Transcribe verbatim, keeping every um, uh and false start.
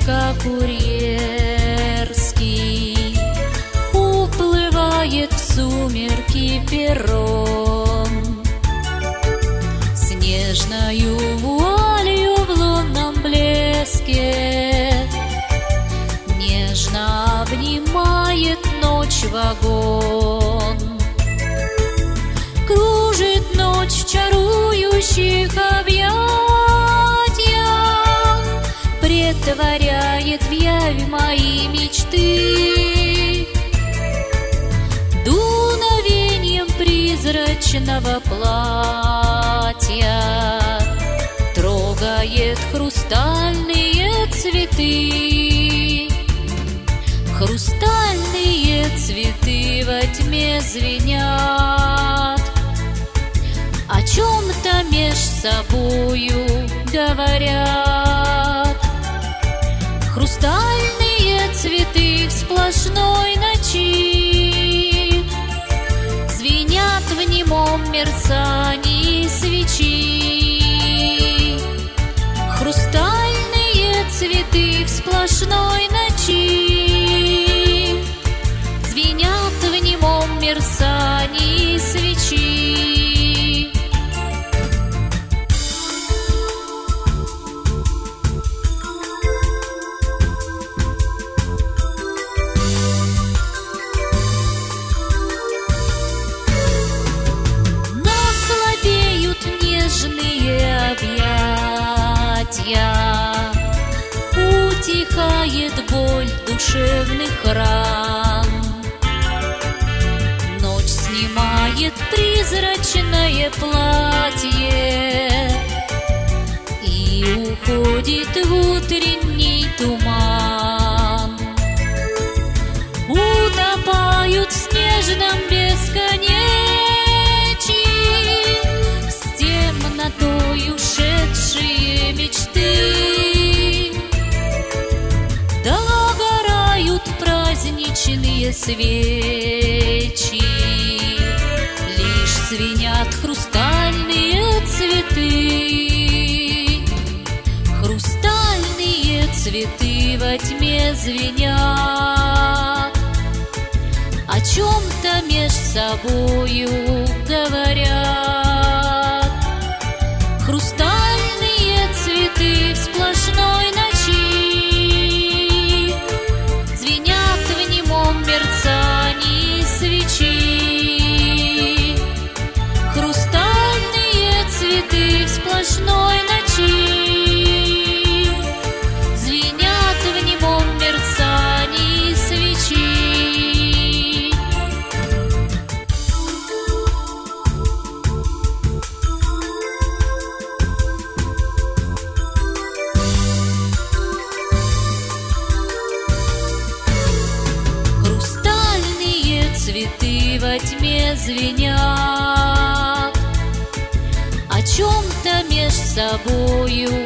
ящика курьерский уплывает в сумерки перрон. Снежною вуалью в лунном блеске нежно обнимает ночь вагон. Кружит ночь в чарующих объятиях, претворяет в явь мои мечты. Дуновением призрачного платья трогает хрустальные цветы. Хрустальные цветы во тьме звенят, о чем-то меж собою говорят. Хрустальные цветы в сплошной ночи звенят в немом мерцании свечи. Хрустальные цветы в сплошной ночи звенят в немом мерцании свечи. Утихает боль душевных ран. Ночь снимает призрачное платье и уходит в утренний туман. Утопают в снежном бесконечии с темнотой ушедшие мечты. Догорают праздничные свечи, лишь звенят хрустальные цветы. Хрустальные цветы во тьме звенят, о чем-то меж собою говорят. Хрустальные цветы в сплошной ночи звенят в немом мерцании свечи. Хрустальные цветы в сплошной ночи звенят в немом мерцании свечи. Цветы во тьме звенят, о чем-то меж собою